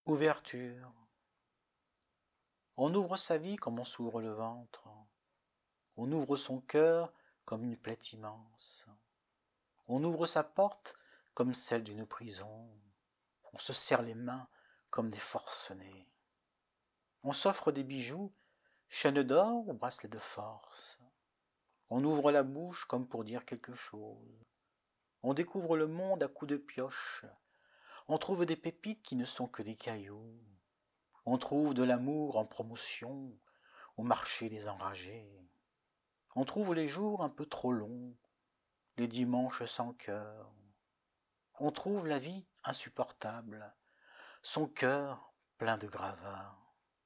Ouverture. On ouvre sa vie comme on s'ouvre le ventre. On ouvre son cœur comme une plaie immense. On ouvre sa porte comme celle d'une prison. On se serre les mains comme des forcenés. On s'offre des bijoux, chaînes d'or ou bracelets de force. On ouvre la bouche comme pour dire quelque chose. On découvre le monde à coups de pioche. On trouve des pépites qui ne sont que des cailloux. On trouve de l'amour en promotion au marché des enragés. On trouve les jours un peu trop longs, les dimanches sans cœur. On trouve la vie insupportable, son cœur plein de gravats.